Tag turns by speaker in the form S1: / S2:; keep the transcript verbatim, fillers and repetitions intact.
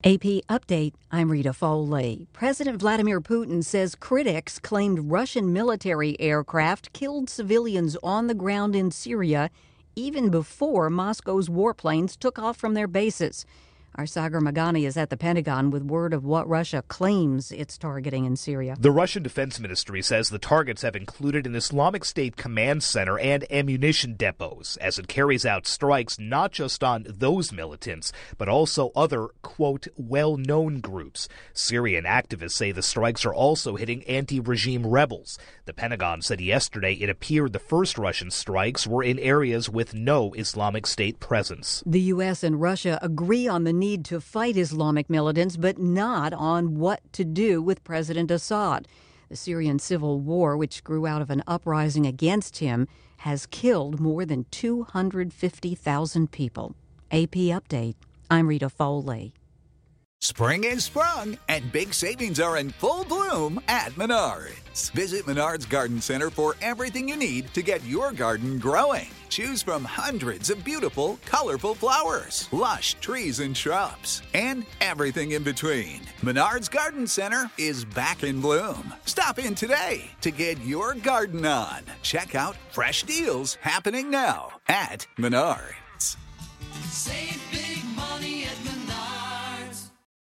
S1: A P Update, I'm Rita Foley. President Vladimir Putin says critics claimed Russian military aircraft killed civilians on the ground in Syria even before Moscow's warplanes took off from their bases. Our Sagar Magani is at the Pentagon with word of what Russia claims it's targeting in Syria.
S2: The Russian Defense Ministry says the targets have included an Islamic State command center and ammunition depots as it carries out strikes not just on those militants, but also other, quote, well-known groups. Syrian activists say the strikes are also hitting anti-regime rebels. The Pentagon said yesterday it appeared the first Russian strikes were in areas with no Islamic State presence.
S1: The U S and Russia agree on the need to fight Islamic militants, but not on what to do with President Assad. The Syrian civil war, which grew out of an uprising against him, has killed more than two hundred fifty thousand people. A P Update, I'm Rita Foley.
S3: Spring is sprung, and big savings are in full bloom at Menards. Visit Menards Garden Center for everything you need to get your garden growing. Choose from hundreds of beautiful, colorful flowers, lush trees and shrubs, and everything in between. Menards Garden Center is back in bloom. Stop in today to get your garden on. Check out fresh deals happening now at Menards.
S4: Save